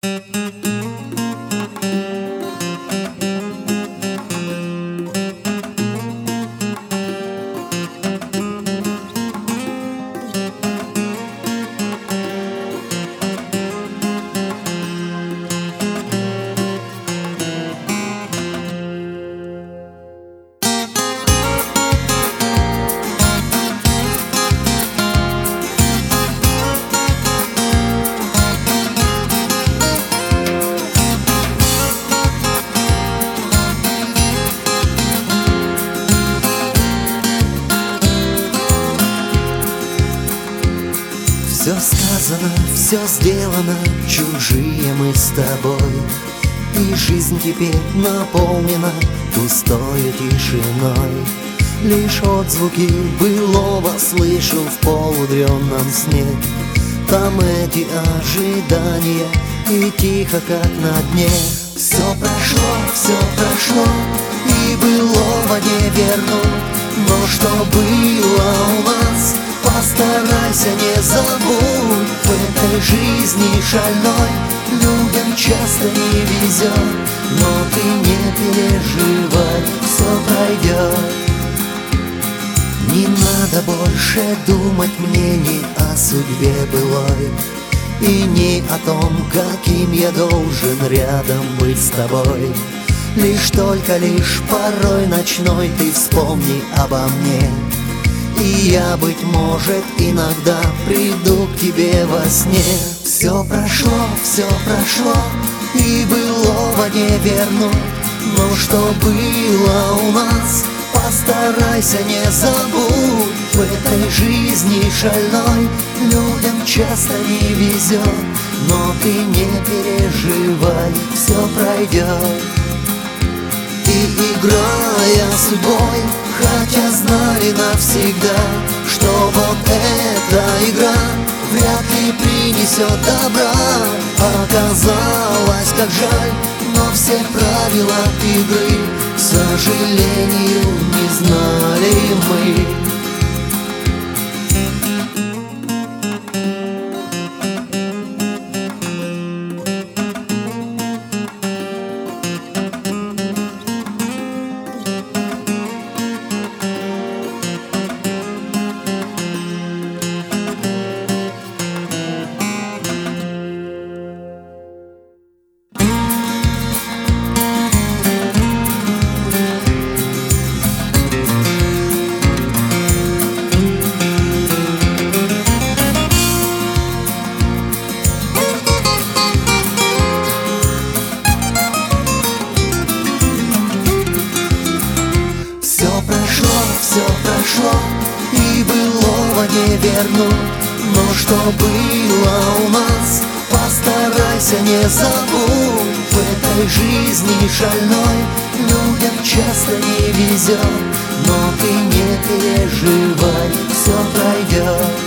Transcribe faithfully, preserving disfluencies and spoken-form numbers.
Все сказано, все сделано, чужие мы с тобой. И жизнь теперь наполнена пустою тишиной. Лишь отзвуки былого слышу в полудремном сне. Там эти ожидания и тихо, как на дне. Все прошло, все прошло, и былого не вернуть. Но что было у нас, постарайся, не забудь. В этой жизни шальной людям часто не везет. Но ты не переживай, все пройдет. Не надо больше думать мне ни о судьбе былой, и не о том, каким я должен рядом быть с тобой. Лишь только лишь порой ночной ты вспомни обо мне, и я, быть может, иногда приду к тебе во сне. Все прошло, все прошло, и былого не вернуть. Но что было у нас, постарайся, не забудь. В этой жизни шальной людям часто не везет. Но ты не переживай, все пройдет. И играя судьбой, хотя знали навсегда, что вот эта игра вряд ли принесет добра. Оказалось, как жаль, но все правила игры, к сожалению, не знали мы. Все прошло, и былого не вернуть. Но что было у нас, постарайся, не забудь. В этой жизни шальной людям часто не везет. Но ты не переживай, все пройдет.